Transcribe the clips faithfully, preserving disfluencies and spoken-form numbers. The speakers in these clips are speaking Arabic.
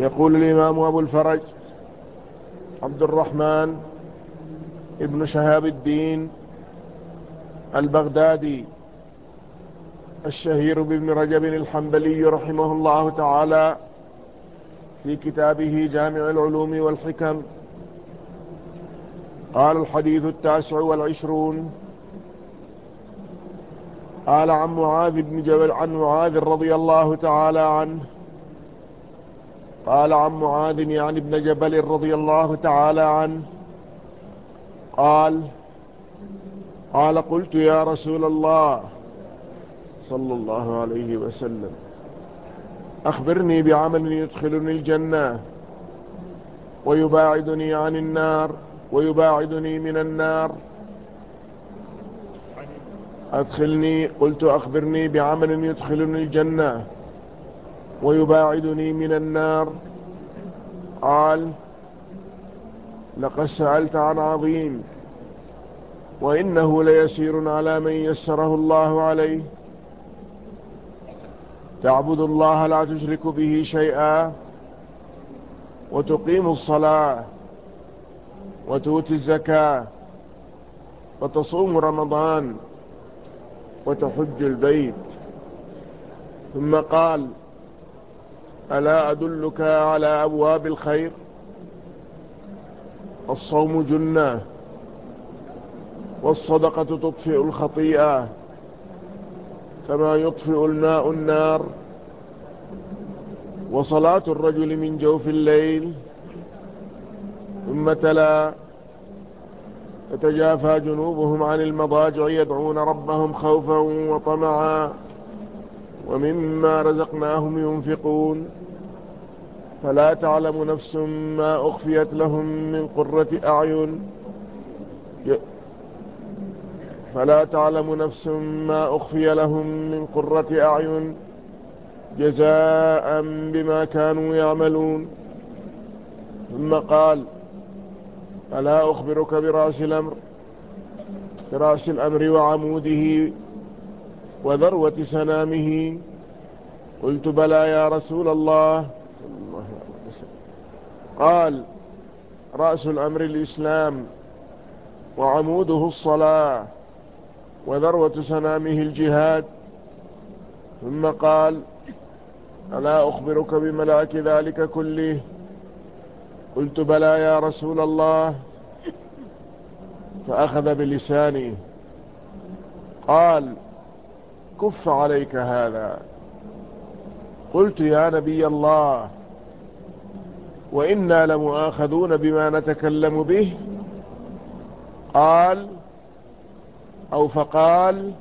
يقول الإمام أبو الفرج عبد الرحمن ابن شهاب الدين البغدادي الشهير بابن رجب الحنبلي رحمه الله تعالى في كتابه جامع العلوم والحكم قال: الحديث التاسع والعشرون. قال عن معاذ بن جبل عن معاذ رضي الله تعالى عنه قال عن معاذ يعني ابن جبل رضي الله تعالى عنه قال قال قلت يا رسول الله صلى الله عليه وسلم أخبرني بعمل يدخلني الجنة ويباعدني عن النار ويباعدني من النار. أدخلني قلت أخبرني بعمل يدخلني الجنة ويباعدني من النار. قال: لقد سألت عن عظيم وإنه ليسير على من يسره الله عليه. تعبد الله لا تشرك به شيئا وتقيم الصلاة وتؤتي الزكاة وتصوم رمضان وتحج البيت. ثم قال: ألا أدلك على أبواب الخير؟ الصوم جنة والصدقة تطفئ الخطيئة كما يطفئ الماء النار، وصلاة الرجل من جوف الليل. ثم تلا: تتجافى جنوبهم عن المضاجع يدعون ربهم خوفا وطمعا ومما رزقناهم ينفقون فلا تعلم نفس ما أخفيت لهم من قرة أعين فلا تعلم نفس ما أخفي لهم من قرة أعين جزاء بما كانوا يعملون. ثم قال: ألا أخبرك برأس الأمر برأس الأمر وعموده وذروة سنامه؟ قلت: بلى يا رسول الله صلى الله عليه وسلم. قال: رأس الأمر الإسلام وعموده الصلاة وذروة سنامه الجهاد. ثم قال: ألا أخبرك بملاك ذلك كله؟ قلت: بلى يا رسول الله. فأخذ بلساني قال: كف عليك هذا. قلت: يا نبي الله، وإنا لمؤاخذون بما نتكلم به؟ قال أو فقال: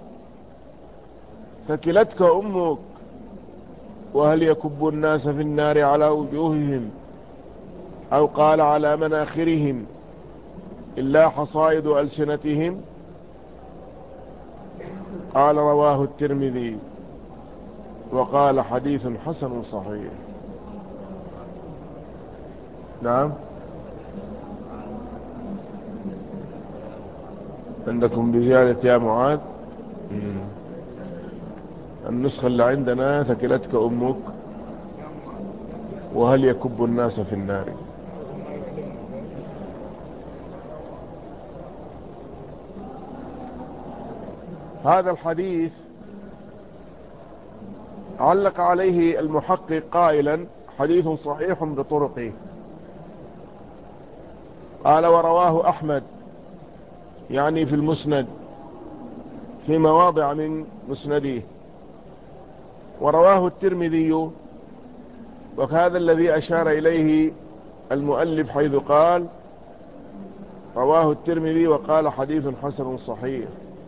ثكلتك أمك، وهل يكب الناس في النار على وجوههم أو قال على مناخرهم إلا حصائد ألسنتهم؟ قال: رواه الترمذي وقال: حديث حسن صحيح. نعم، عندكم بزيادة يا معاذ؟ النسخة اللي عندنا: ثكلتك أمك وهل يكب الناس في النار. هذا الحديث علق عليه المحقق قائلا: حديث صحيح بطرقه. قال: ورواه أحمد يعني في المسند في مواضع من مسنده، ورواه الترمذي، وهذا الذي أشار إليه المؤلف حيث قال: رواه الترمذي وقال: حديث حسن صحيح.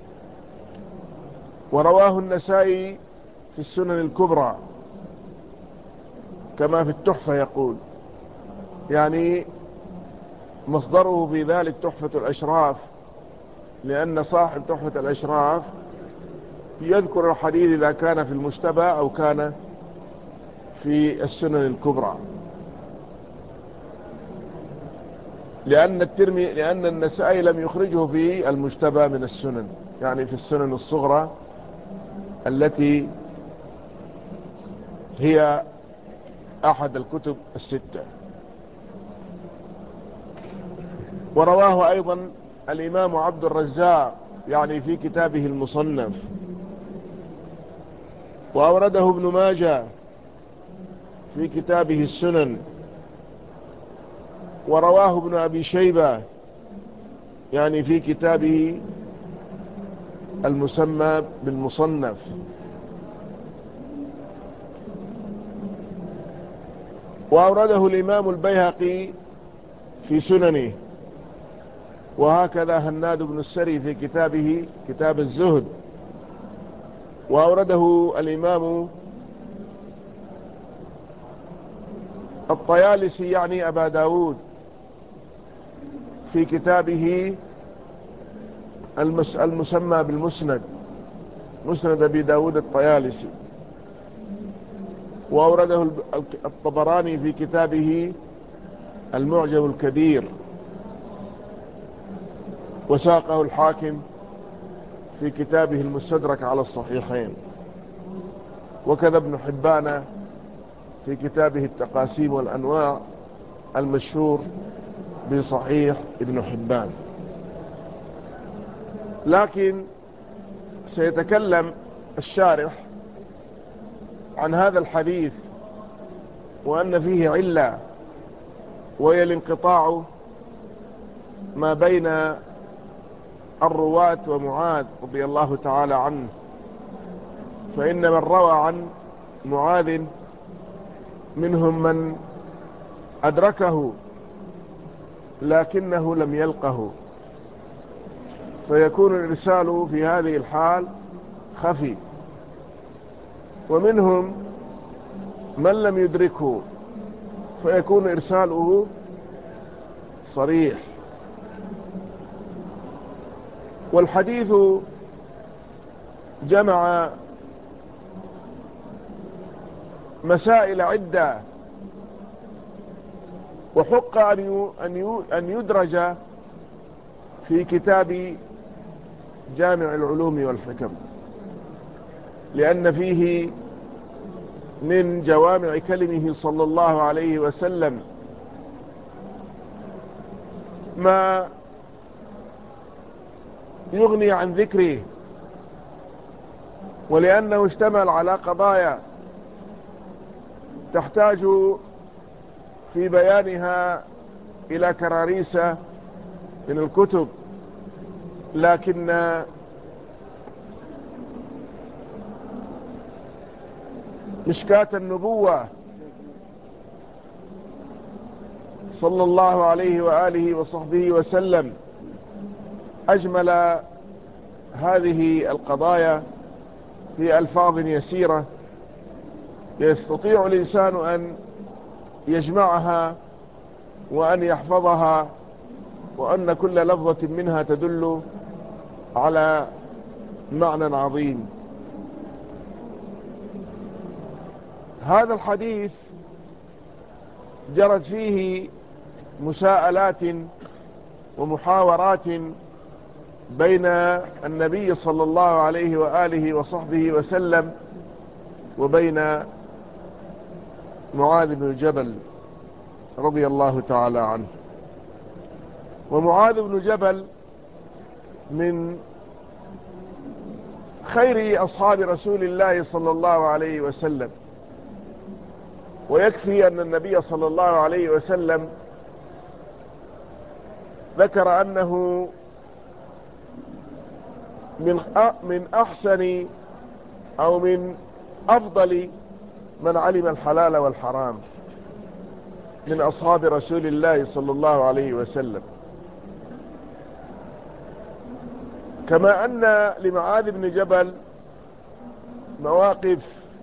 ورواه النسائي في السنن الكبرى كما في التحفة يقول، يعني مصدره في ذلك تحفة الأشراف، لأن صاحب تحفة الأشراف يذكر الحديث إذا كان في المشتبه أو كان في السنن الكبرى، لأن الترمذي لأن النسائي لم يخرجه في المشتبه من السنن، يعني في السنن الصغرى التي هي أحد الكتب الستة. ورواه أيضا الإمام عبد الرزاق يعني في كتابه المصنف، وأورده ابن ماجه في كتابه السنن، ورواه ابن أبي شيبة يعني في كتابه المسمى بالمصنف، وأورده الإمام البيهقي في سننه، وهكذا هناد بن السري في كتابه كتاب الزهد، وأورده الإمام الطيالسي يعني أبا داود في كتابه المسمى بالمسند، مسند أبي داود الطيالسي، وأورده الطبراني في كتابه المعجم الكبير، وساقه الحاكم في كتابه المستدرك على الصحيحين، وكذا ابن حبان في كتابه التقاسيم والأنواع المشهور بصحيح ابن حبان. لكن سيتكلم الشارح عن هذا الحديث وأن فيه علة، وهي الانقطاع ما بين الرواة ومعاذ رضي الله تعالى عنه، فإن من روى عن معاذ منهم من أدركه لكنه لم يلقه، فيكون الإرسال في هذه الحال خفي، ومنهم من لم يدركه فيكون إرساله صريح. والحديث جمع مسائل عدة، وحق أن يدرج في كتاب جامع العلوم والحكم، لأن فيه من جوامع كلمه صلى الله عليه وسلم ما يغني عن ذكره، ولأنه اشتمل على قضايا تحتاج في بيانها إلى كراريس من الكتب، لكن مشكاة النبوة صلى الله عليه وآله وصحبه وسلم أجمل هذه القضايا في ألفاظ يسيرة يستطيع الإنسان أن يجمعها وأن يحفظها، وأن كل لفظة منها تدل على معنى عظيم. هذا الحديث جرت فيه مساءلات ومحاورات بين النبي صلى الله عليه وآله وصحبه وسلم وبين معاذ بن جبل رضي الله تعالى عنه. ومعاذ بن جبل من خير أصحاب رسول الله صلى الله عليه وسلم، ويكفي أن النبي صلى الله عليه وسلم ذكر أنه من من أحسن أو من أفضل من علم الحلال والحرام من أصحاب رسول الله صلى الله عليه وسلم. كما أن لمعاذ بن جبل مواقف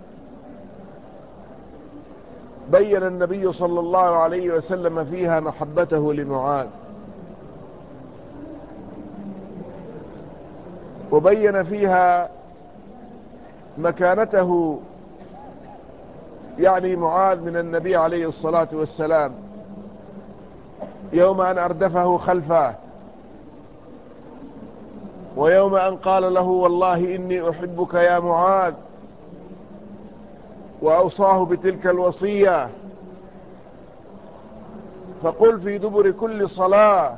بين النبي صلى الله عليه وسلم فيها محبته لمعاذ، وبين فيها مكانته يعني معاذ من النبي عليه الصلاة والسلام يوم أن أردفه خلفه، ويوم أن قال له والله إني أحبك يا معاذ، وأوصاه بتلك الوصية فقل في دبر كل صلاة: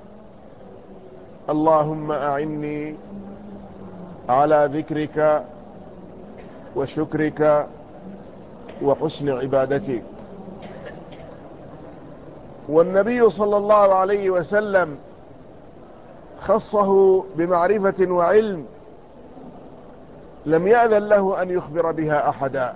اللهم أعني على ذكرك وشكرك وحسن عبادتك. والنبي صلى الله عليه وسلم خصه بمعرفة وعلم لم يأذن له أن يخبر بها أحدا.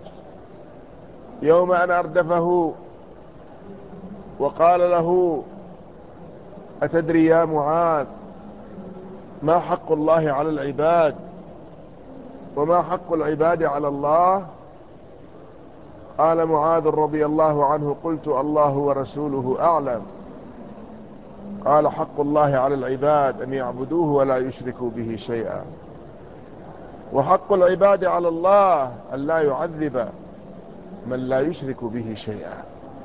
يوم أن أردفه وقال له: أتدري يا معاذ ما حق الله على العباد وما حق العباد على الله؟ قال معاذ رضي الله عنه: قلت الله ورسوله أعلم. قال: حق الله على العباد أن يعبدوه ولا يشركوا به شيئا، وحق العباد على الله أن لا يعذب من لا يشرك به شيئا.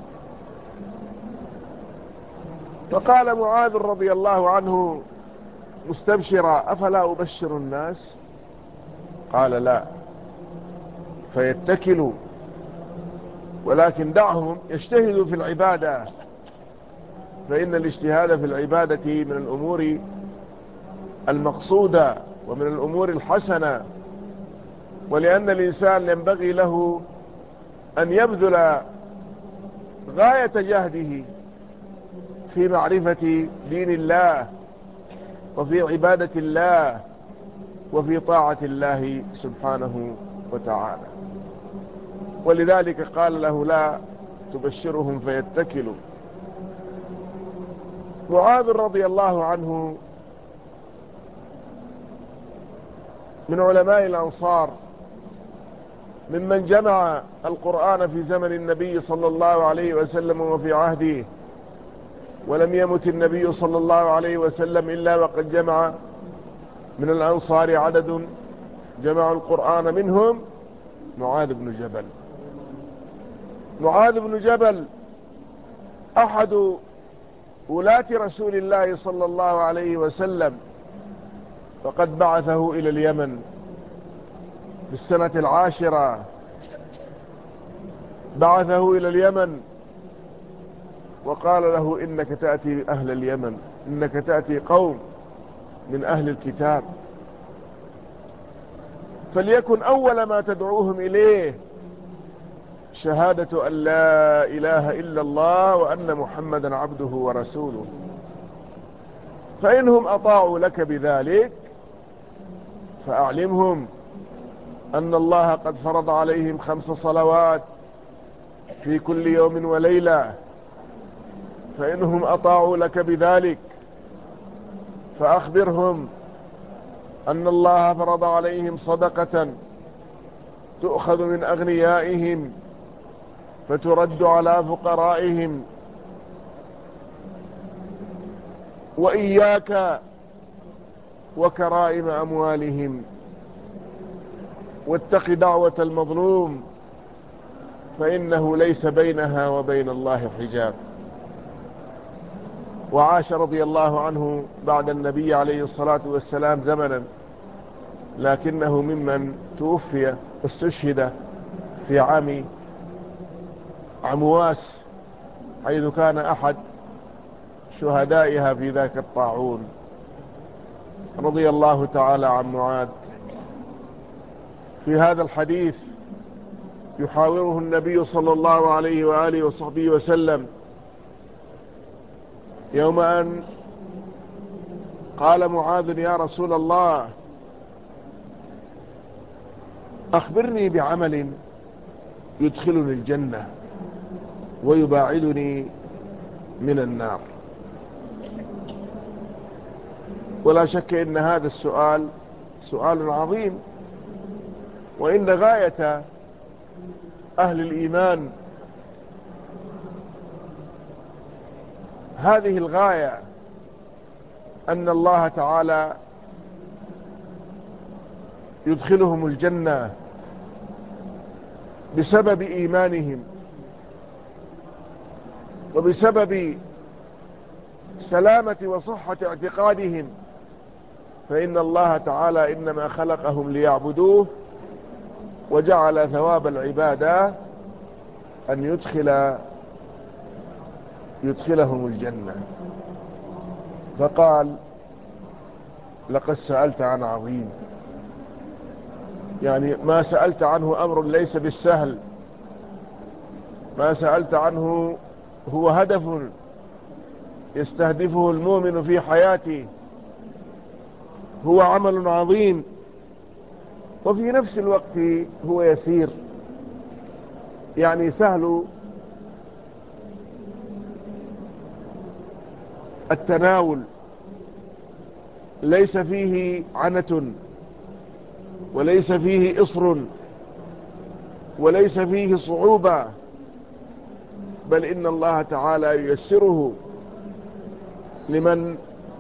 فقال معاذ رضي الله عنه مستبشرا: أفلا أبشر الناس؟ قال: لا، فيتكلوا، ولكن دعهم يجتهدوا في العبادة، فإن الاجتهاد في العبادة من الأمور المقصودة ومن الأمور الحسنة، ولأن الإنسان ينبغي له أن يبذل غاية جهده في معرفة دين الله وفي عبادة الله وفي طاعة الله سبحانه وتعالى. ولذلك قال له: لا تبشرهم فيتكلوا. معاذ رضي الله عنه من علماء الأنصار، ممن جمع القرآن في زمن النبي صلى الله عليه وسلم وفي عهده، ولم يمت النبي صلى الله عليه وسلم إلا وقد جمع من الأنصار عدد جمعوا القرآن، منهم معاذ بن جبل. معاذ بن جبل أحد ولاة رسول الله صلى الله عليه وسلم، فقد بعثه إلى اليمن في السنة العاشرة، بعثه إلى اليمن وقال له: إنك تأتي أهل اليمن، إنك تأتي قوم من أهل الكتاب، فليكن أول ما تدعوهم إليه شهادة أن لا إله إلا الله وأن محمدا عبده ورسوله، فإنهم أطاعوا لك بذلك فأعلمهم أن الله قد فرض عليهم خمس صلوات في كل يوم وليلة، فإنهم أطاعوا لك بذلك فأخبرهم أن الله فرض عليهم صدقة تؤخذ من أغنيائهم فترد على فقرائهم، وإياك وكرائم أموالهم، واتق دعوة المظلوم فإنه ليس بينها وبين الله حجاب. وعاش رضي الله عنه بعد النبي عليه الصلاة والسلام زمنا، لكنه ممن توفي واستشهد في عام عمواس، حيث كان أحد شهدائها في ذاك الطاعون. رضي الله تعالى عن معاذ. في هذا الحديث يحاوره النبي صلى الله عليه وآله وصحبه وسلم يوم أن قال معاذ: يا رسول الله أخبرني بعمل يدخلني الجنة ويباعدني من النار. ولا شك إن هذا السؤال سؤال عظيم، وإن غاية أهل الإيمان هذه الغاية أن الله تعالى يدخلهم الجنة بسبب إيمانهم وبسبب سلامة وصحة اعتقادهم، فإن الله تعالى إنما خلقهم ليعبدوه، وجعل ثواب العبادة أن يدخل يدخلهم الجنة. فقال لقد سألت عن عظيم، يعني ما سألت عنه أمر ليس بالسهل، ما سألت عنه هو هدف يستهدفه المؤمن في حياته، هو عمل عظيم وفي نفس الوقت هو يسير، يعني سهل التناول، ليس فيه عنة وليس فيه إصر وليس فيه صعوبة، بل إن الله تعالى ييسره لمن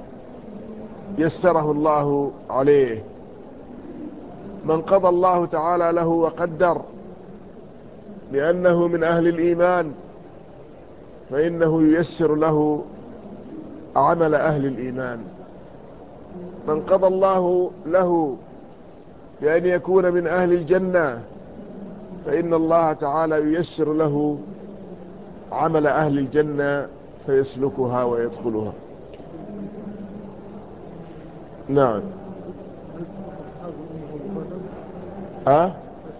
يسره الله عليه. من قضى الله تعالى له وقدر لأنه من أهل الإيمان فإنه ييسر له عمل أهل الإيمان. من قضى الله له بأن يكون من أهل الجنة فإن الله تعالى ييسر له عمل أهل الجنة فيسلكها ويدخلها. نعم. ها؟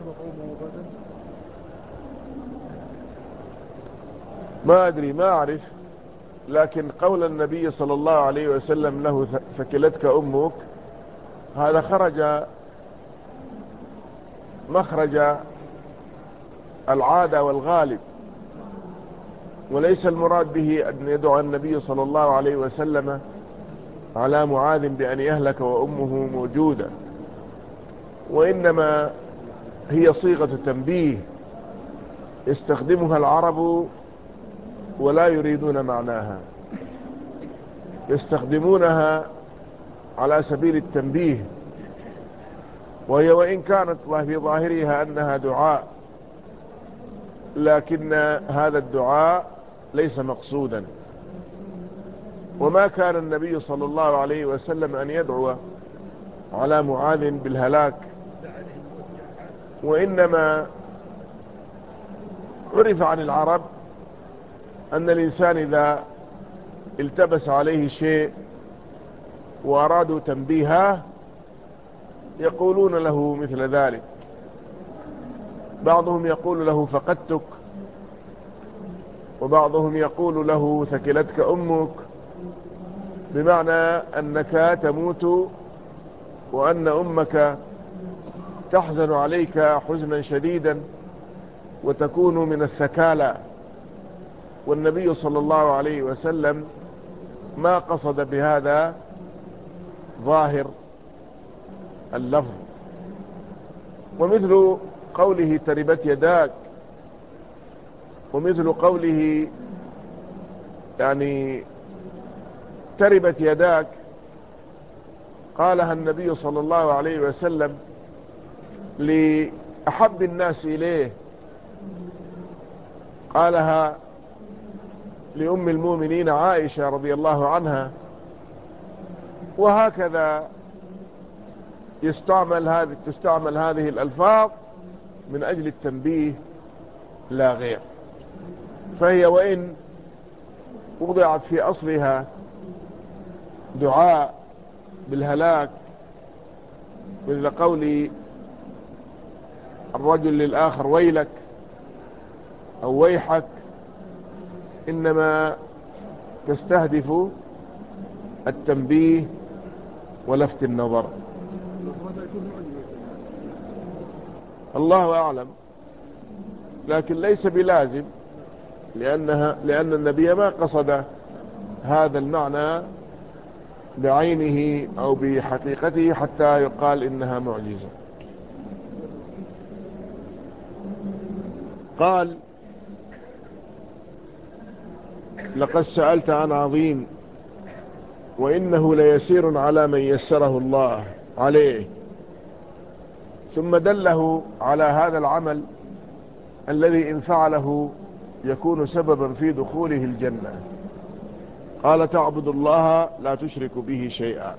ما أدري، ما أعرف، لكن قول النبي صلى الله عليه وسلم له ثكلتك أمك، هذا خرج مخرج العادة والغالب، وليس المراد به أن يدعو النبي صلى الله عليه وسلم على معاذ بأن يهلك وأمه موجودة، وإنما هي صيغة تنبيه يستخدمها العرب ولا يريدون معناها، يستخدمونها على سبيل التنبيه، وهي وإن كانت في ظاهرها أنها دعاء، لكن هذا الدعاء ليس مقصودا. وما كان النبي صلى الله عليه وسلم أن يدعو على معاذ بالهلاك، وإنما عرف عن العرب أن الإنسان إذا التبس عليه شيء وأرادوا تنبيهه يقولون له مثل ذلك. بعضهم يقول له فقدتك، وبعضهم يقول له ثكلتك أمك، بمعنى أنك تموت وأن أمك تحزن عليك حزنا شديدا وتكون من الثكالى. والنبي صلى الله عليه وسلم ما قصد بهذا ظاهر اللفظ. ومثل قوله تربت يداك، ومثل قوله يعني تربت يداك، قالها النبي صلى الله عليه وسلم لأحب الناس إليه، قالها لأم المؤمنين عائشة رضي الله عنها. وهكذا يستعمل هذه تستعمل هذه الألفاظ من أجل التنبيه لا غير. فهي وإن وضعت في أصلها دعاء بالهلاك، مثل قول الرجل للآخر ويلك أو ويحك، إنما تستهدف التنبيه ولفت النظر. الله أعلم، لكن ليس بلازم، لأنها لأن النبي ما قصد هذا المعنى بعينه أو بحقيقته حتى يقال إنها معجزة. قال لقد سألت عن عظيم وإنه ليسير على من يسره الله عليه، ثم دله على هذا العمل الذي إن فعله يكون سببا في دخوله الجنة. قال تعبد الله لا تشرك به شيئا.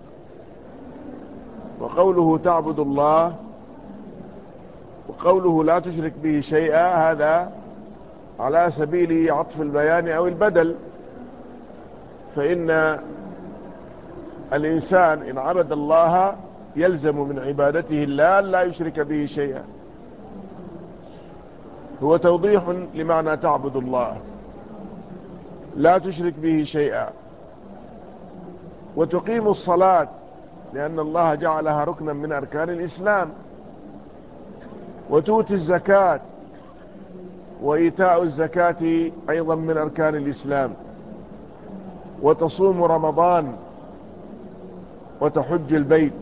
وقوله تعبد الله وقوله لا تشرك به شيئا هذا على سبيل عطف البيان أو البدل، فإن الإنسان إن عبد الله يلزم من عبادته الله لا يشرك به شيئا. هو توضيح لمعنى تعبد الله لا تشرك به شيئا، وتقيم الصلاة لأن الله جعلها ركنا من أركان الإسلام، وتؤتي الزكاة، وإيتاء الزكاة أيضا من أركان الإسلام، وتصوم رمضان، وتحج البيت.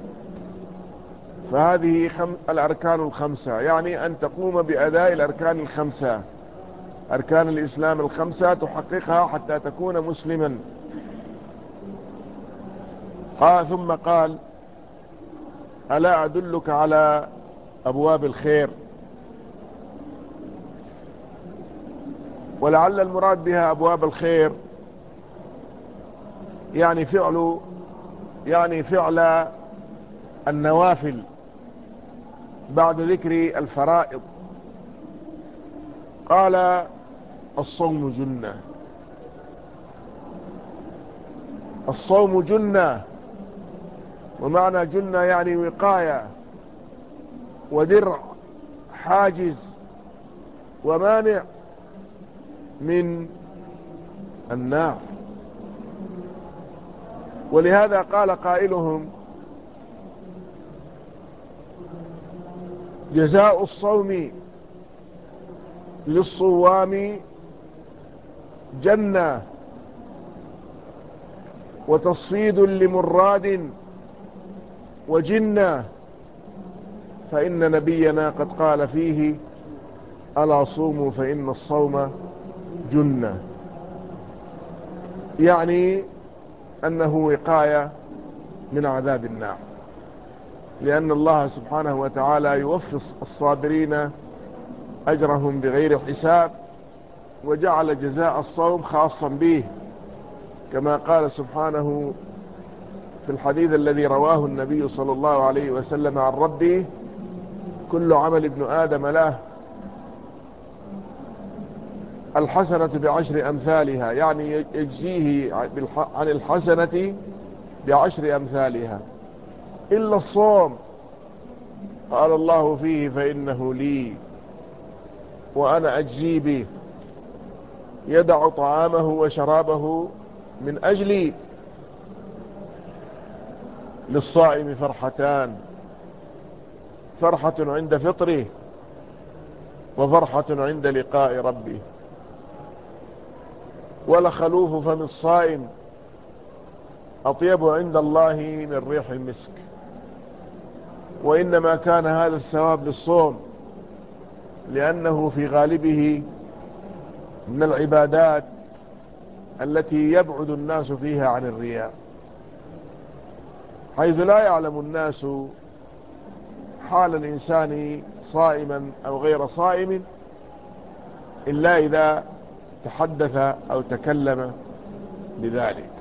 فهذه خم... الأركان الخمسة، يعني أن تقوم بأداء الأركان الخمسة، أركان الإسلام الخمسة تحققها حتى تكون مسلما. قال ثم قال: ألا أدلك على أبواب الخير؟ ولعل المراد بها أبواب الخير يعني فعل يعني فعل النوافل بعد ذكر الفرائض. قال: الصوم جنة. الصوم جنة، ومعنى جنة يعني وقاية ودرع، حاجز ومانع من النار. ولهذا قال قائلهم: جزاء الصوم للصوام جنة، وتصفيد لمراد وجنة، فإن نبينا قد قال فيه: ألا صوموا فإن الصوم جنة. يعني أنه وقاية من عذاب النار، لأن الله سبحانه وتعالى يوفي الصابرين أجرهم بغير حساب، وجعل جزاء الصوم خاصا به، كما قال سبحانه في الحديث الذي رواه النبي صلى الله عليه وسلم عن ربه: كل عمل ابن آدم له الحسنة بعشر أمثالها، يعني يجزيه عن الحسنة بعشر أمثالها إلا الصوم، قال الله فيه: فإنه لي وأنا أجزي به، يدع طعامه وشرابه من أجلي. للصائم فرحتان: فرحة عند فطره، وفرحة عند لقاء ربه. ولخلوف فم الصائم أطيب عند الله من ريح المسك. وإنما كان هذا الثواب للصوم لأنه في غالبه من العبادات التي يبعد الناس فيها عن الرياء، حيث لا يعلم الناس حال الإنسان صائما أو غير صائم إلا إذا تحدث أو تكلم بذلك.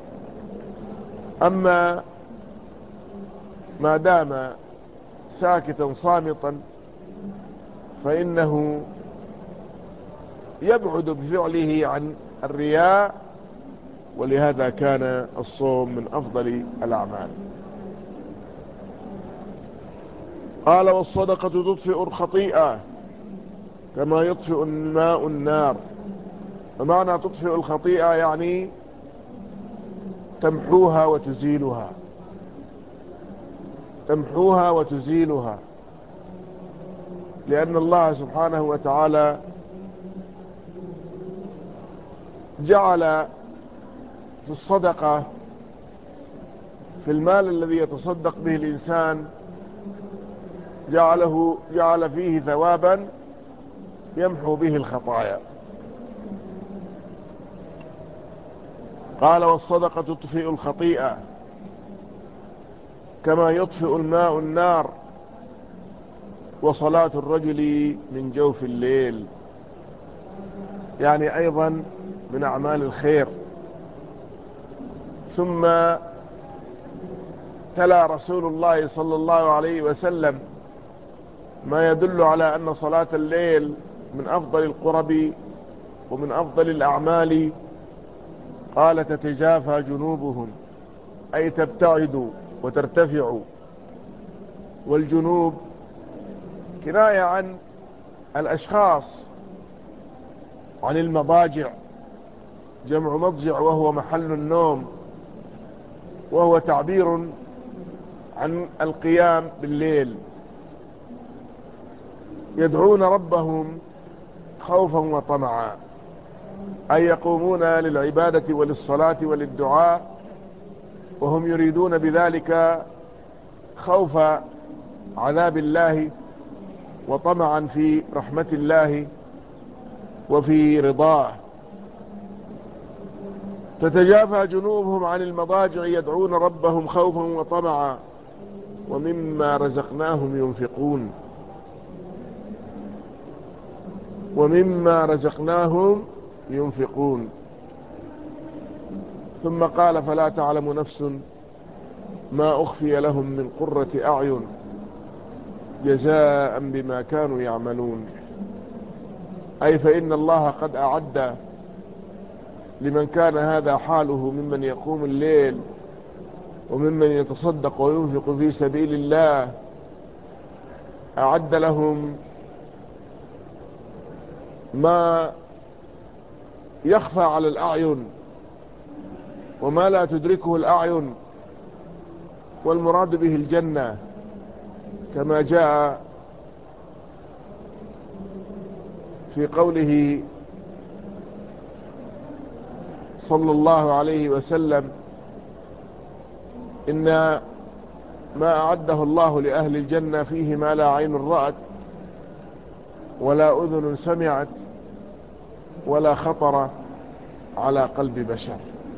أما ما دام ساكتا صامتا فإنه يبعد بفعله عن الرياء، ولهذا كان الصوم من أفضل الأعمال. قال: والصدقة تطفئ الخطيئة كما يطفئ الماء النار. ومعنى تطفئ الخطيئة يعني تمحوها وتزيلها، تمحوها وتزيلها، لأن الله سبحانه وتعالى جعل في الصدقة، في المال الذي يتصدق به الإنسان، جعله جعل فيه ثوابا يمحو به الخطايا. قال: والصدقة تطفئ الخطيئة كما يطفئ الماء النار، وصلاة الرجل من جوف الليل، يعني أيضا من أعمال الخير. ثم تلا رسول الله صلى الله عليه وسلم ما يدل على أن صلاة الليل من أفضل القرب ومن أفضل الأعمال قال تتجافى جنوبهم، أي تبتعد وترتفع. والجنوب كناية عن الأشخاص، عن المضاجع، جمع مضجع وهو محل النوم، وهو تعبير عن القيام بالليل. يدعون ربهم خوفا وطمعا، أي يقومون للعبادة وللصلاة وللدعاء وهم يريدون بذلك خوف عذاب الله وطمعا في رحمة الله وفي رضاه. تتجافى جنوبهم عن المضاجع يدعون ربهم خوفا وطمعا ومما رزقناهم ينفقون، ومما رزقناهم ينفقون. ثم قال فلا تعلم نفس ما أخفي لهم من قرة أعين جزاء بما كانوا يعملون، أي فإن الله قد أعد لمن كان هذا حاله ممن يقوم الليل وممن يتصدق وينفق في سبيل الله، أعد لهم ما يخفى على الأعين وما لا تدركه الأعين، والمراد به الجنة كما جاء في قوله صلى الله عليه وسلم إن ما أعده الله لأهل الجنة فيه ما لا عين رأت ولا أذن سمعت ولا خطر على قلب بشر.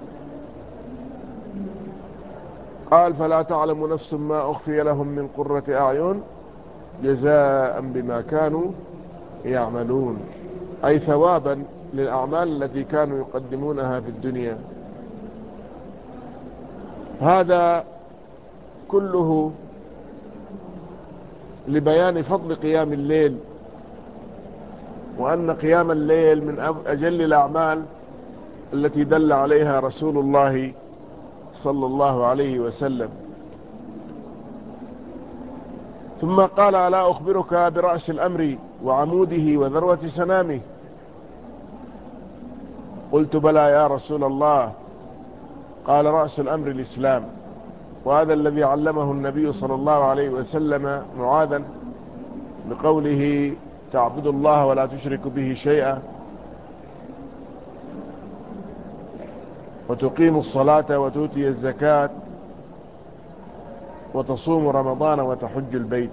قال فلا تعلم نفس ما أخفي لهم من قرة أعين جزاء بما كانوا يعملون، أي ثوابا للأعمال التي كانوا يقدمونها في الدنيا. هذا كله لبيان فضل قيام الليل، وأن قيام الليل من أجل الأعمال التي دل عليها رسول الله صلى الله عليه وسلم. ثم قال ألا أخبرك برأس الأمر وعموده وذروة سنامه؟ قلت بلى يا رسول الله. قال رأس الأمر الإسلام، وهذا الذي علمه النبي صلى الله عليه وسلم معاذا بقوله تعبد الله ولا تشرك به شيئا وتقيم الصلاة وتؤتي الزكاة وتصوم رمضان وتحج البيت.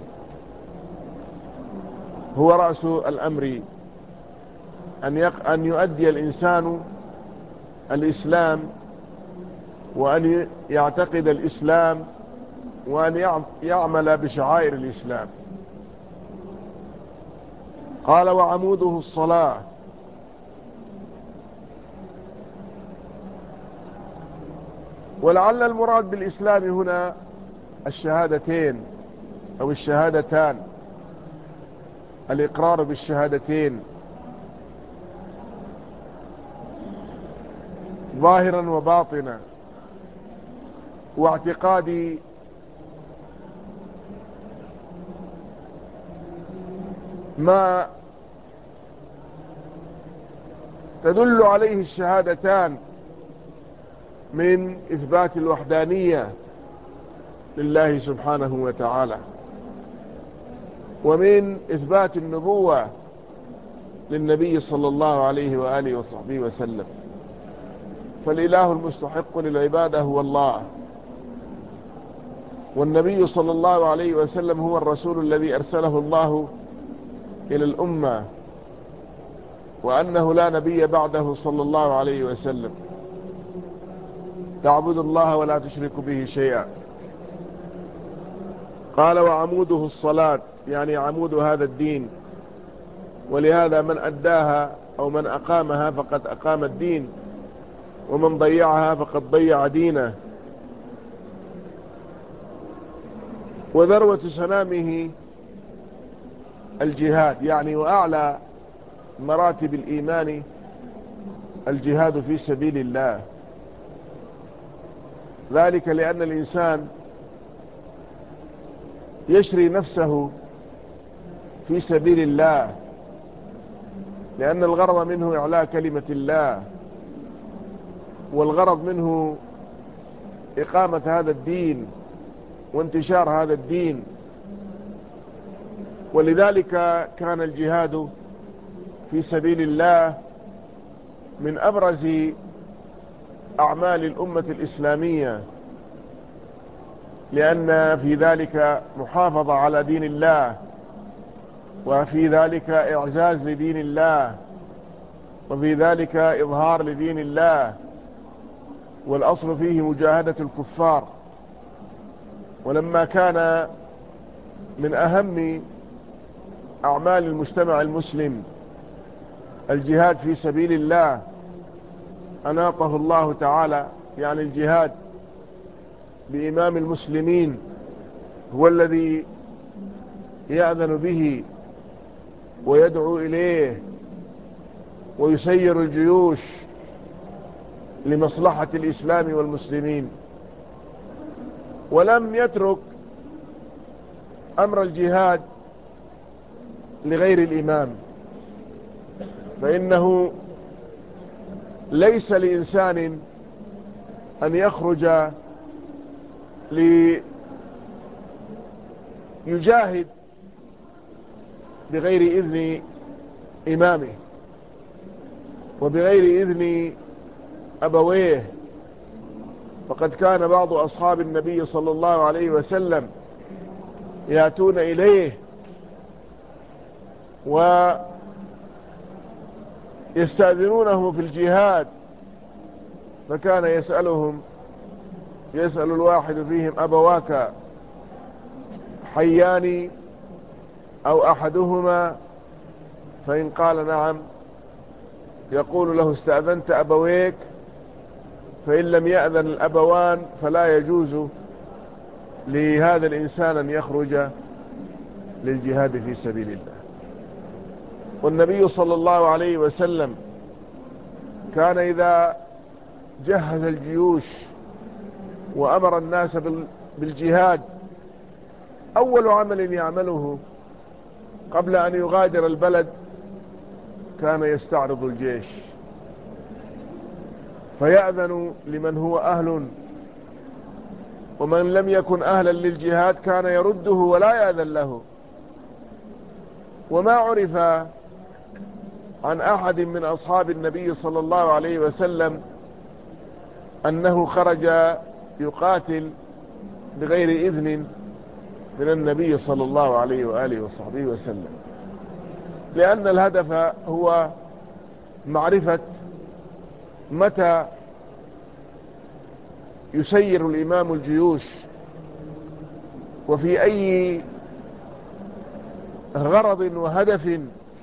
هو رأس الأمر أن, يق... أن يؤدي الإنسان الإسلام، وأن يعتقد الإسلام، وأن يعمل بشعائر الإسلام. قال وعموده الصلاة، ولعل المراد بالإسلام هنا الشهادتين أو الشهادتان، الإقرار بالشهادتين ظاهرا وباطنا، واعتقاد ما تدل عليه الشهادتان من إثبات الوحدانية لله سبحانه وتعالى، ومن إثبات النبوة للنبي صلى الله عليه وآله وصحبه وسلم. فالإله المستحق للعبادة هو الله، والنبي صلى الله عليه وسلم هو الرسول الذي أرسله الله إلى الأمة، وأنه لا نبي بعده صلى الله عليه وسلم. تعبد الله ولا تشرك به شيئا. قال وعموده الصلاة، يعني عمود هذا الدين، ولهذا من أداها أو من أقامها فقد أقام الدين، ومن ضيعها فقد ضيع دينه. وذروة سنامه الجهاد، يعني وأعلى مراتب الإيمان الجهاد في سبيل الله، ذلك لأن الإنسان يشري نفسه في سبيل الله، لأن الغرض منه إعلاء كلمة الله، والغرض منه إقامة هذا الدين وانتشار هذا الدين. ولذلك كان الجهاد في سبيل الله من أبرز أعمال الأمة الإسلامية، لأن في ذلك محافظة على دين الله، وفي ذلك إعزاز لدين الله، وفي ذلك إظهار لدين الله، والأصل فيه مجاهدة الكفار. ولما كان من أهم أعمال المجتمع المسلم الجهاد في سبيل الله، أناطه الله تعالى، يعني الجهاد بإمام المسلمين هو الذي يأذن به ويدعو إليه ويسير الجيوش لمصلحة الإسلام والمسلمين. ولم يترك أمر الجهاد لغير الإمام، فإنه ليس لإنسان أن يخرج ليجاهد بغير إذن إمامه وبغير إذن أبويه. فقد كان بعض أصحاب النبي صلى الله عليه وسلم يأتون إليه ويستأذنونه في الجهاد، فكان يسألهم يسأل الواحد فيهم: أبواك حيان أو أحدهما؟ فإن قال نعم يقول له: استأذنت أبويك؟ فإن لم يأذن الأبوان فلا يجوز لهذا الإنسان أن يخرج للجهاد في سبيل الله. والنبي صلى الله عليه وسلم كان إذا جهز الجيوش وأمر الناس بالجهاد أول عمل يعمله قبل أن يغادر البلد كان يستعرض الجيش، فيأذن لمن هو أهل، ومن لم يكن أهلا للجهاد كان يرده ولا يأذن له. وما عرف عن أحد من أصحاب النبي صلى الله عليه وسلم أنه خرج يقاتل بغير إذن من النبي صلى الله عليه وآله وصحبه وسلم، لأن الهدف هو معرفة متى يسير الإمام الجيوش وفي أي غرض وهدف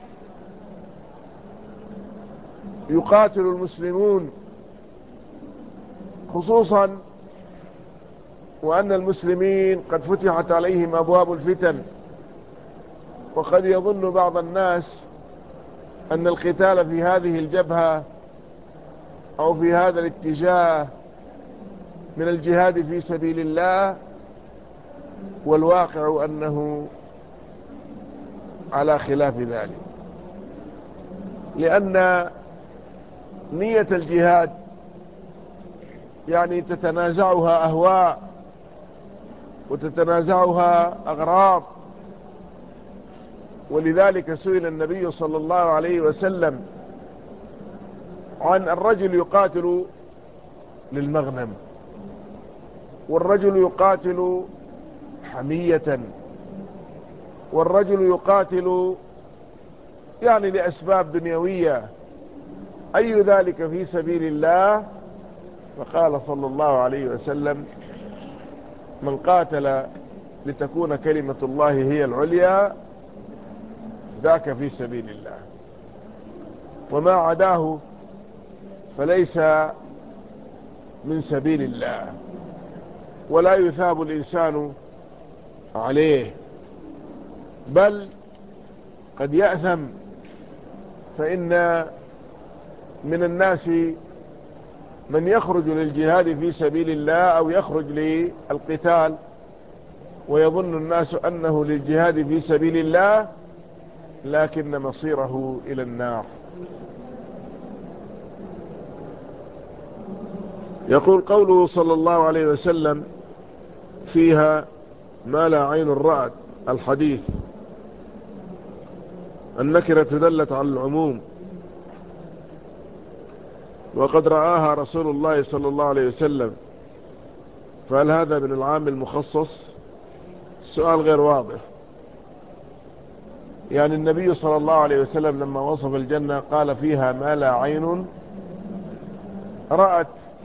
يقاتل المسلمون، خصوصا وأن المسلمين قد فتحت عليهم أبواب الفتن. وقد يظن بعض الناس أن القتال في هذه الجبهة أو في هذا الاتجاه من الجهاد في سبيل الله، والواقع أنه على خلاف ذلك، لأن نية الجهاد يعني تتنازعها أهواء وتتنازعها أغراض. ولذلك سئل النبي صلى الله عليه وسلم عن الرجل يقاتل للمغنم، والرجل يقاتل حمية، والرجل يقاتل يعني لأسباب دنيوية، أي ذلك في سبيل الله؟ فقال صلى الله عليه وسلم: من قاتل لتكون كلمة الله هي العليا ذاك في سبيل الله، وما عداه فليس من سبيل الله، ولا يثاب الإنسان عليه، بل قد يأثم، فإن من الناس من يخرج للجهاد في سبيل الله أو يخرج للقتال ويظن الناس أنه للجهاد في سبيل الله، لكن مصيره إلى النار. يقول قوله صلى الله عليه وسلم فيها ما لا عين رأت، الحديث النكرة دلت على العموم، وقد رآها رسول الله صلى الله عليه وسلم، فهل هذا من العام المخصص؟ السؤال غير واضح. يعني النبي صلى الله عليه وسلم لما وصف الجنة قال فيها ما لا عين رأت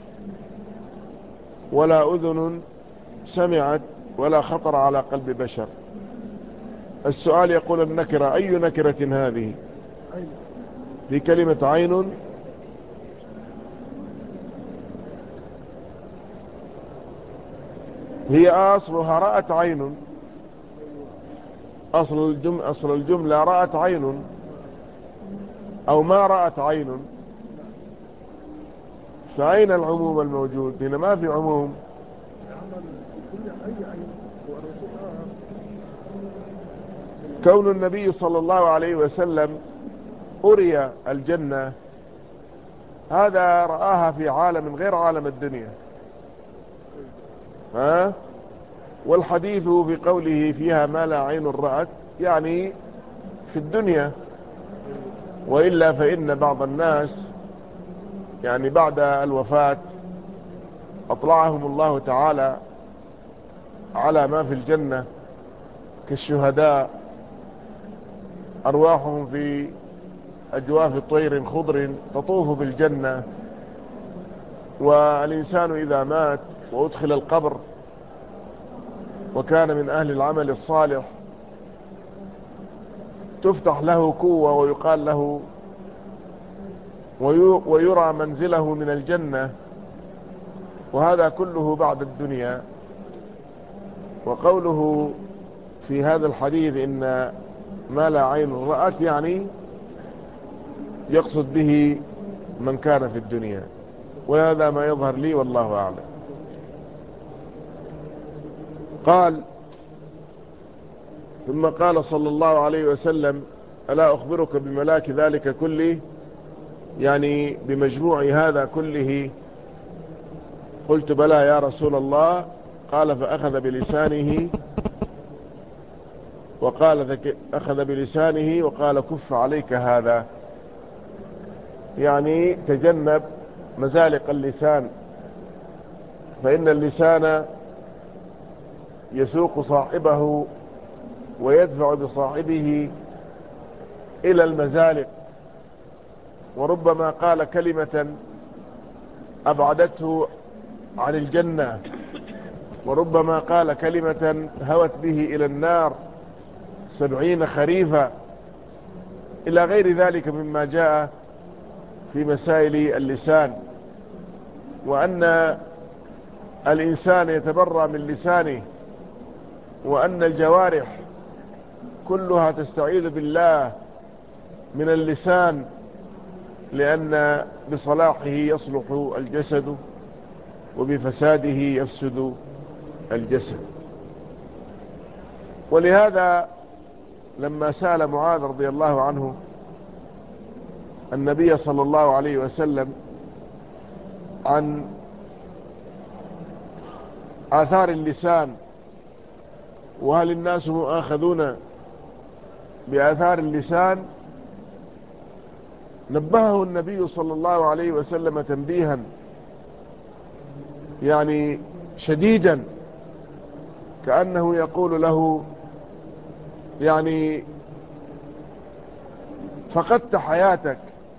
ولا أذن سمعت ولا خطر على قلب بشر. السؤال يقول النكرة، أي نكرة هذه؟ في كلمة عين هي أصلها رأت عين، أصل الجملة, أصل الجملة رأت عين أو ما رأت عين، فأين العموم الموجود هنا؟ ما في عموم. كون النبي صلى الله عليه وسلم أري الجنة هذا رآها في عالم غير عالم الدنيا، ها؟ والحديث في قوله فيها ما لا عين رأت يعني في الدنيا، وإلا فإن بعض الناس يعني بعد الوفاة أطلعهم الله تعالى على ما في الجنة كالشهداء، أرواحهم في أجواف طير خضر تطوف بالجنة. والإنسان إذا مات وأدخل القبر وكان من أهل العمل الصالح تفتح له كوة ويقال له ويرى منزله من الجنة، وهذا كله بعد الدنيا. وقوله في هذا الحديث إن ما لا عين رأت يعني يقصد به من كان في الدنيا، وهذا ما يظهر لي والله أعلم. قال ثم قال صلى الله عليه وسلم ألا أخبرك بملاك ذلك كله، يعني بمجموع هذا كله؟ قلت بلى يا رسول الله. قال فأخذ بلسانه وقال ذك أخذ بلسانه وقال كف عليك هذا، يعني تجنب مزالق اللسان، فإن اللسان يسوق صاحبه ويدفع بصاحبه إلى المزالق، وربما قال كلمة أبعدته عن الجنة، وربما قال كلمة هوت به إلى النار سبعين خريفا، إلى غير ذلك مما جاء في مسائل اللسان، وأن الإنسان يتبرأ من لسانه، وأن الجوارح كلها تستعيذ بالله من اللسان، لأن بصلاحه يصلح الجسد وبفساده يفسد الجسد. ولهذا لما سأل معاذ رضي الله عنه النبي صلى الله عليه وسلم عن آثار اللسان وهل الناس مؤاخذون بآثار اللسان، نبهه النبي صلى الله عليه وسلم تنبيها يعني شديدا، كأنه يقول له يعني فقدت حياتك.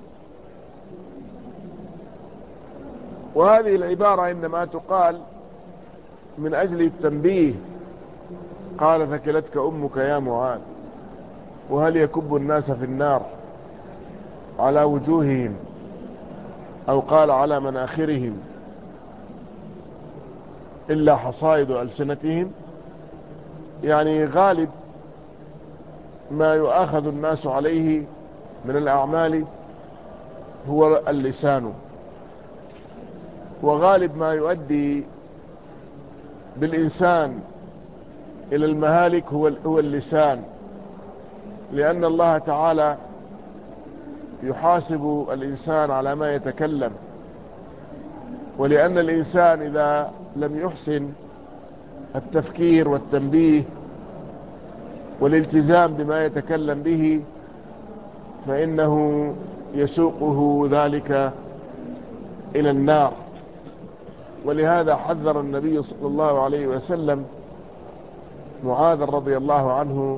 وهذه العبارة إنما تقال من أجل التنبيه. قال ثكلتك أمك يا معاذ، وهل يكب الناس في النار على وجوههم أو قال على مناخرهم إلا حصائد ألسنتهم، يعني غالب ما يؤاخذ الناس عليه من الأعمال هو اللسان، وغالب ما يؤدي بالإنسان إلى المهالك هو هو اللسان، لأن الله تعالى يحاسب الإنسان على ما يتكلم، ولأن الإنسان إذا لم يحسن التفكير والتنبيه والالتزام بما يتكلم به فإنه يسوقه ذلك إلى النار. ولهذا حذر النبي صلى الله عليه وسلم معاذ رضي الله عنه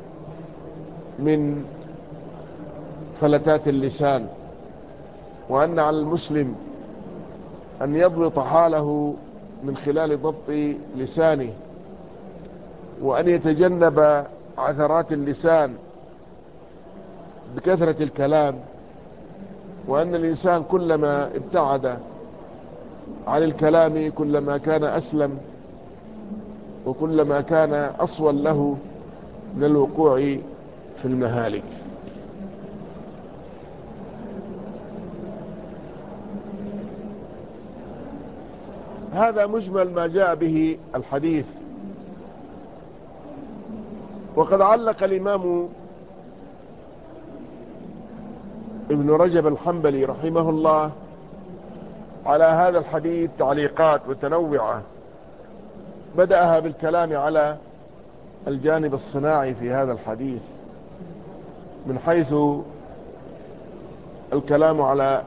من فلتات اللسان، وأن على المسلم أن يضبط حاله من خلال ضبط لسانه، وأن يتجنب عثرات اللسان بكثرة الكلام، وأن الإنسان كلما ابتعد عن الكلام كلما كان أسلم، وكلما كان أصول له من الوقوع في المهالك. هذا مجمل ما جاء به الحديث. وقد علق الإمام ابن رجب الحنبلي رحمه الله على هذا الحديث تعليقات متنوعة، بدأها بالكلام على الجانب الصناعي في هذا الحديث، من حيث الكلام على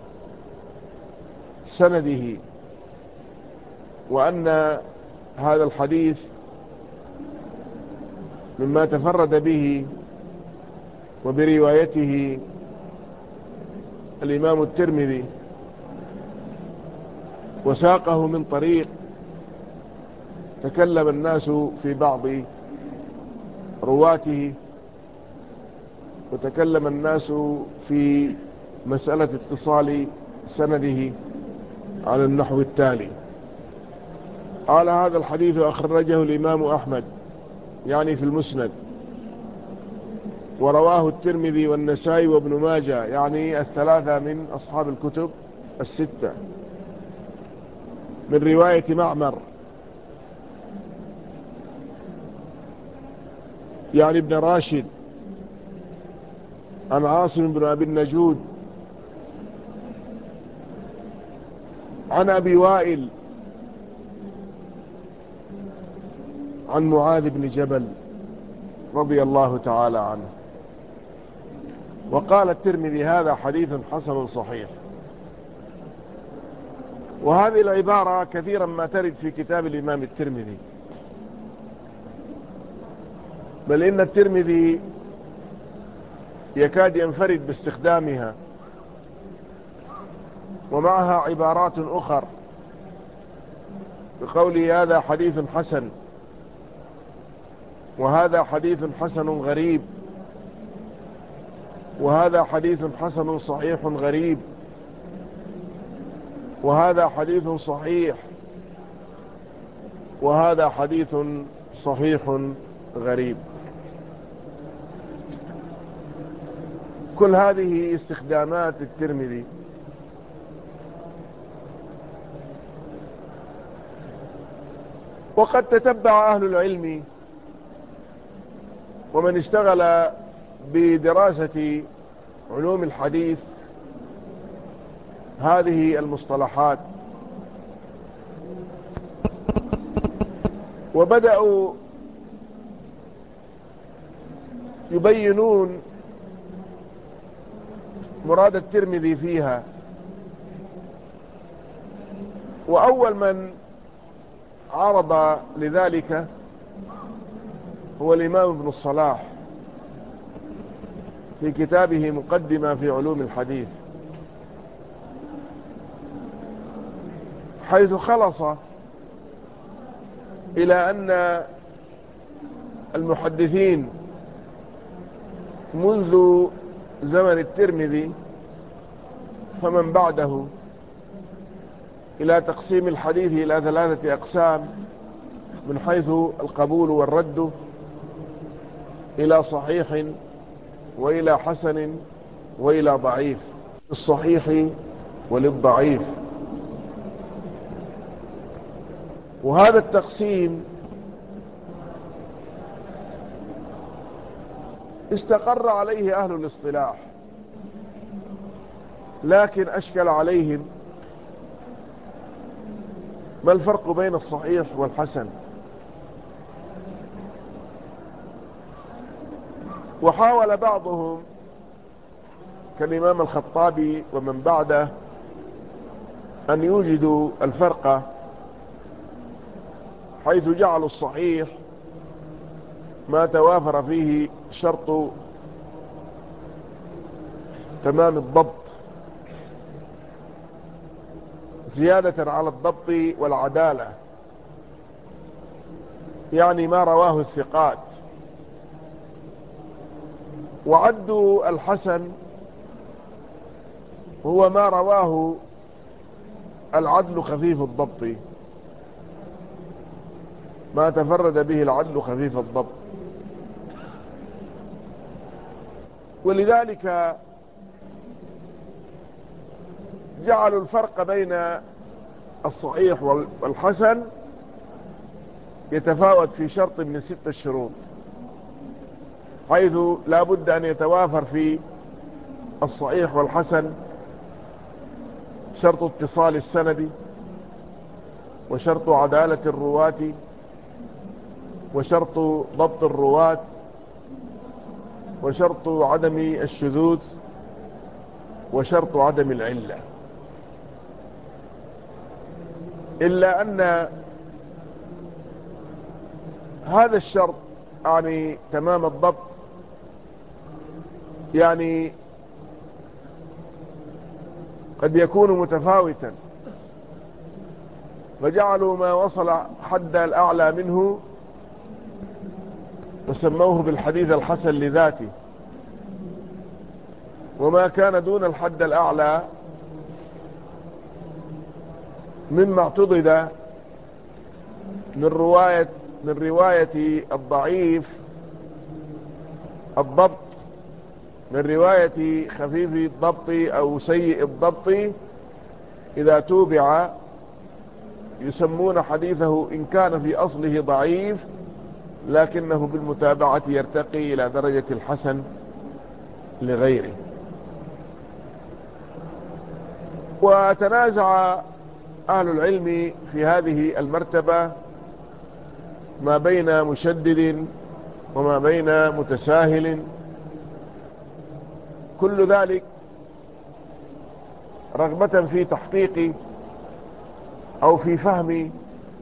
سنده، وأن هذا الحديث مما تفرد به وبروايته الإمام الترمذي، وساقه من طريق تكلم الناس في بعض رواته، وتكلم الناس في مسألة اتصال سنده على النحو التالي. قال: هذا الحديث أخرجه الإمام أحمد يعني في المسند، ورواه الترمذي والنسائي وابن ماجه يعني الثلاثة من أصحاب الكتب الستة، من رواية معمر يعني ابن راشد عن عاصم بن أبي النجود عن أبي وائل عن معاذ بن جبل رضي الله تعالى عنه. وقال الترمذي: هذا حديث حسن صحيح. وهذه العبارة كثيرا ما ترد في كتاب الإمام الترمذي، بل إن الترمذي يكاد ينفرد باستخدامها، ومعها عبارات أخر بقوله: هذا حديث حسن، وهذا حديث حسن غريب، وهذا حديث حسن صحيح غريب، وهذا حديث صحيح، وهذا حديث صحيح غريب. كل هذه استخدامات الترمذي. وقد تتبع أهل العلم ومن اشتغل بدراسة علوم الحديث هذه المصطلحات، وبدأوا يبينون مراد الترمذي فيها. وأول من عرض لذلك هو الإمام ابن الصلاح في كتابه مقدمة في علوم الحديث، حيث خلص إلى أن المحدثين منذ زمن الترمذي فمن بعده إلى تقسيم الحديث إلى ثلاثة أقسام، من حيث القبول والرد، إلى صحيح، وإلى حسن، وإلى ضعيف. للصحيح وللضعيف. وهذا التقسيم استقر عليه أهل الاصطلاح، لكن أشكل عليهم ما الفرق بين الصحيح والحسن. وحاول بعضهم كالإمام الخطابي ومن بعده أن يوجدوا الفرق، حيث جعلوا الصحيح ما توافر فيه شرط تمام الضبط زيادة على الضبط والعدالة، يعني ما رواه الثقات. وعدوا الحسن هو ما رواه العدل خفيف الضبط، ما تفرد به العدل خفيف الضبط. ولذلك جعلوا الفرق بين الصحيح والحسن يتفاوت في شرط من ستة الشروط، حيث لا بد أن يتوافر في الصحيح والحسن شرط اتصال السند، وشرط عدالة الرواة، وشرط ضبط الرواة، وشرط عدم الشذوذ، وشرط عدم العلة. إلا أن هذا الشرط يعني تمام الضبط يعني قد يكون متفاوتا، فجعلوا ما وصل حد الأعلى منه وسموه بالحديث الحسن لذاته، وما كان دون الحد الأعلى مما اعتضد من رواية من رواية الضعيف الضبط، من رواية خفيف الضبط أو سيء الضبط، إذا توبع يسمون حديثه إن كان في أصله ضعيف لكنه بالمتابعة يرتقي إلى درجة الحسن لغيره. وتنازع أهل العلم في هذه المرتبة ما بين مشدد وما بين متساهل، كل ذلك رغبة في تحقيق أو في فهم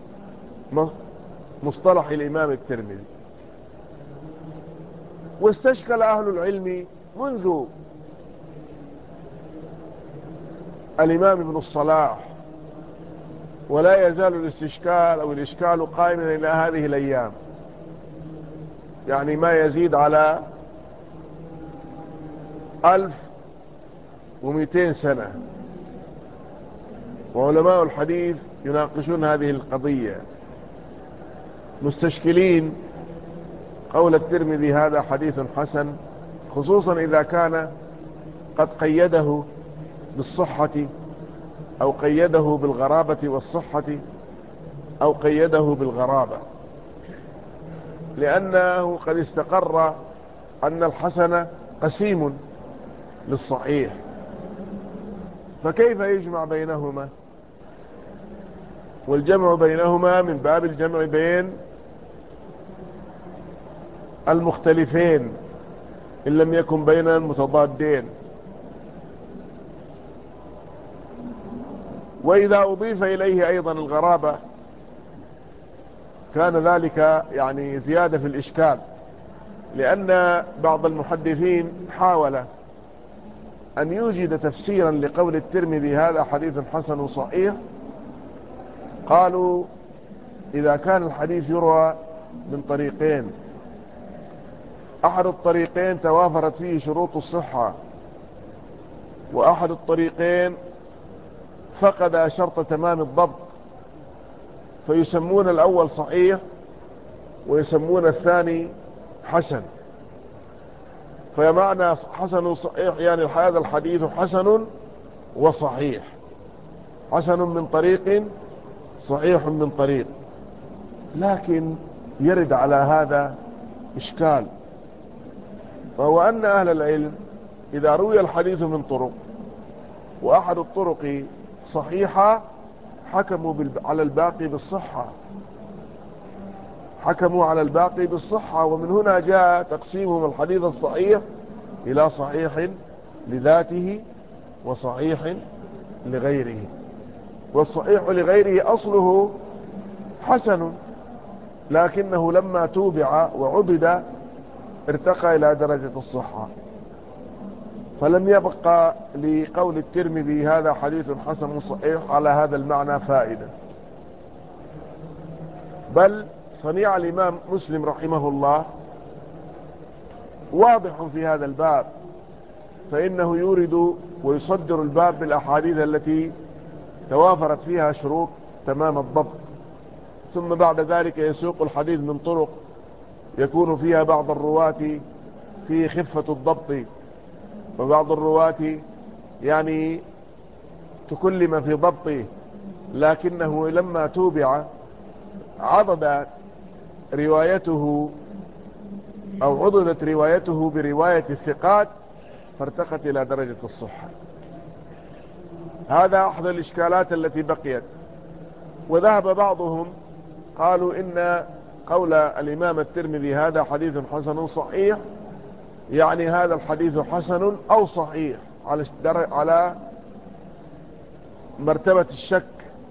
مصطلح الإمام الترمذي. واستشكل أهل العلم منذ الإمام ابن الصلاح، ولا يزال الاستشكال أو الإشكال قائما إلى هذه الأيام، يعني ما يزيد على ألف ومئتين سنة، وعلماء الحديث يناقشون هذه القضية مستشكلين قول الترمذي هذا حديث حسن، خصوصا إذا كان قد قيده بالصحة أو قيده بالغرابة والصحة أو قيده بالغرابة، لأنه قد استقر أن الحسن قسيم للصحيح، فكيف يجمع بينهما؟ والجمع بينهما من باب الجمع بين المختلفين إن لم يكن بين المتضادين. وإذا أضيف إليه أيضا الغرابة كان ذلك يعني زيادة في الإشكال، لأن بعض المحدثين حاول أن يوجد تفسيرا لقول الترمذي هذا حديث حسن صحيح. قالوا إذا كان الحديث يروى من طريقين، أحد الطريقين توافرت فيه شروط الصحة، وأحد الطريقين فقد شرط تمام الضبط، فيسمون الأول صحيح ويسمون الثاني حسن. فمعنى حسن صحيح يعني هذا الحديث حسن وصحيح، حسن من طريق صحيح من طريق. لكن يرد على هذا إشكال، وهو أن أهل العلم إذا روي الحديث من طرق وأحد الطرق صحيحة حكموا على الباقي بالصحة، حكموا على الباقي بالصحة. ومن هنا جاء تقسيمهم الحديث الصحيح إلى صحيح لذاته وصحيح لغيره. والصحيح لغيره أصله حسن، لكنه لما توبع وعبد ارتقى إلى درجة الصحة، فلم يبقى لقول الترمذي هذا حديث حسن صحيح على هذا المعنى فائدة. بل صنيع الإمام مسلم رحمه الله واضح في هذا الباب، فإنه يورد ويصدر الباب بالأحاديث التي توافرت فيها شروط تمام الضبط، ثم بعد ذلك يسوق الحديث من طرق يكون فيها بعض الرواة في خفة الضبط، وبعض الرواة يعني تكلم في ضبطه، لكنه لما توبع عضد روايته أو عضدت روايته برواية الثقات فارتقت إلى درجة الصحة. هذا أحد الإشكالات التي بقيت. وذهب بعضهم قالوا إن قول الإمام الترمذي هذا حديث حسن صحيح يعني هذا الحديث حسن أو صحيح على على مرتبة الشك.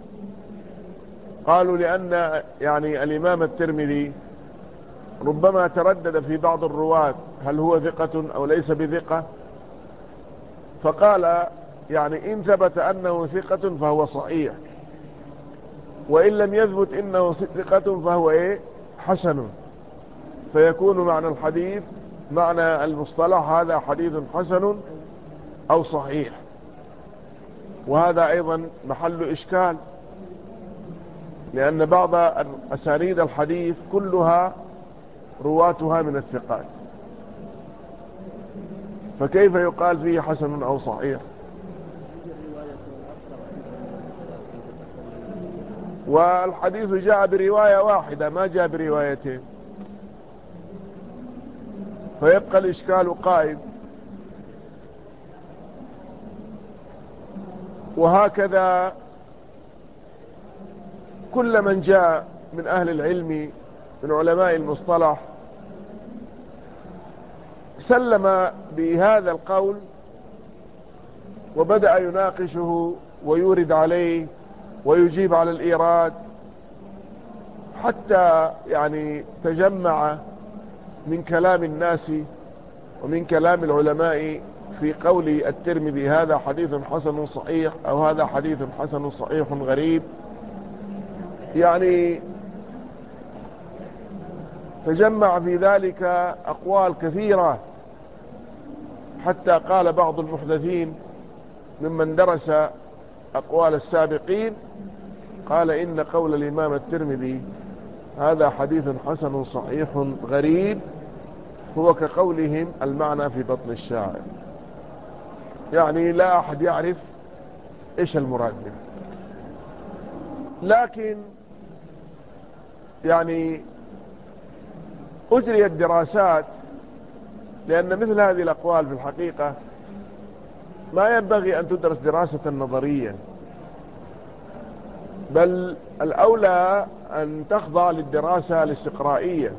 قالوا لأن يعني الإمام الترمذي ربما تردد في بعض الرواة هل هو ثقة أو ليس بثقة، فقال يعني إن ثبت أنه ثقة فهو صحيح، وإن لم يثبت إنه ثقة فهو إيه حسن، فيكون معنى الحديث معنى المصطلح هذا حديث حسن أو صحيح. وهذا أيضا محل إشكال، لأن بعض أسانيد الحديث كلها رواتها من الثقات، فكيف يقال فيه حسن أو صحيح؟ والحديث جاء برواية واحدة ما جاء بروايتين، فيبقى الإشكال قائم. وهكذا كل من جاء من أهل العلم من علماء المصطلح سلم بهذا القول وبدأ يناقشه ويورد عليه ويجيب على الإيراد، حتى يعني تجمع من كلام الناس ومن كلام العلماء في قول الترمذي هذا حديث حسن صحيح أو هذا حديث حسن صحيح غريب، يعني تجمع في ذلك أقوال كثيرة، حتى قال بعض المحدثين ممن درس أقوال السابقين قال إن قول الإمام الترمذي هذا حديث حسن صحيح غريب هو كقولهم المعنى في بطن الشاعر، يعني لا أحد يعرف إيش المراد منه. لكن يعني أجريت دراسات، لأن مثل هذه الأقوال في الحقيقة ما ينبغي أن تدرس دراسة نظريا، بل الأولى أن تخضع للدراسة الاستقرائية،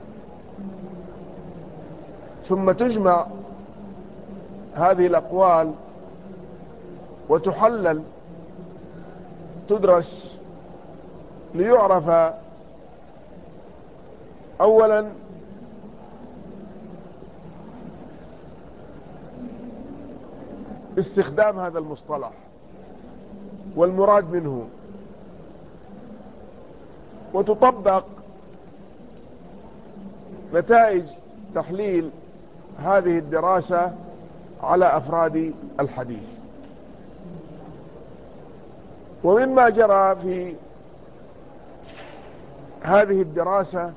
ثم تجمع هذه الأقوال وتحلل تدرس ليعرف أولا استخدام هذا المصطلح والمراد منه، وتطبق نتائج تحليل هذه الدراسة على أفراد الحديث. ومما جرى في هذه الدراسة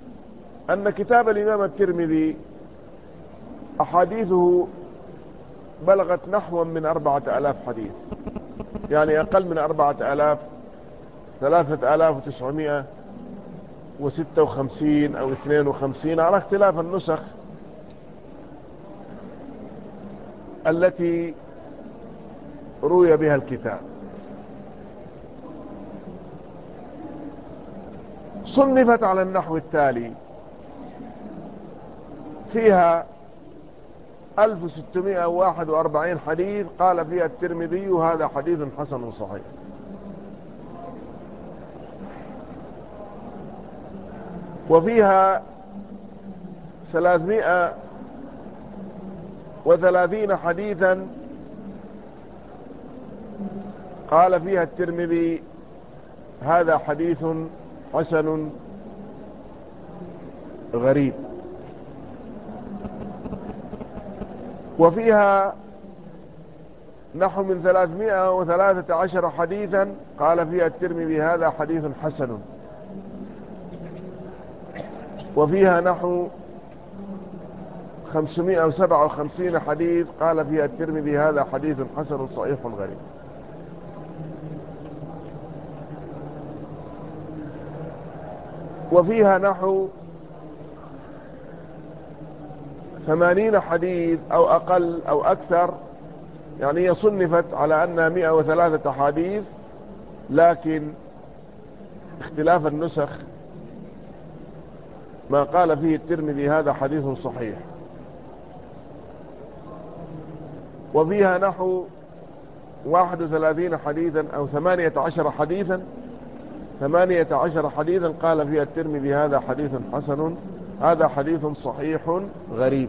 أن كتاب الإمام الترمذي أحاديثه بلغت نحو من أربعة آلاف حديث، يعني أقل من أربعة آلاف، ثلاثة آلاف وتسعمائة وستة وخمسين أو اثنين وخمسين على اختلاف النسخ التي روي بها الكتاب. صنفت على النحو التالي: فيها ألف وستمائة وواحد وأربعين حديث قال فيها الترمذي هذا حديث حسن صحيح. وفيها ثلاثمائة وثلاثين حديثا قال فيها الترمذي هذا حديث حسن غريب. وفيها نحو من ثلاثمائة وثلاثة عشر حديثا قال فيها الترمذي هذا حديث حسن. وفيها نحو خمسمائة وسبعة وخمسين حديث قال فيها الترمذي هذا حديث حسن صحيح غريب. وفيها نحو ثمانين حديث أو أقل أو أكثر، يعني هي صنفت على أنها مئة وثلاثة حديث، لكن اختلاف النسخ ما قال فيه الترمذي هذا حديث صحيح. وفيها نحو واحد وثلاثين حديثا أو ثمانية عشر حديثا ثمانية عشر حديثا قال فيها الترمذي هذا حديث حسن، هذا حديث صحيح غريب.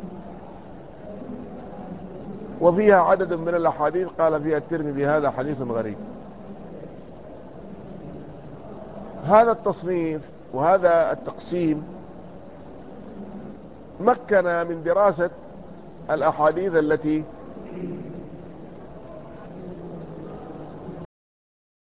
وفيها عدد من الأحاديث قال فيها الترمذي هذا حديث غريب. هذا التصنيف وهذا التقسيم مكن من دراسة الأحاديث التي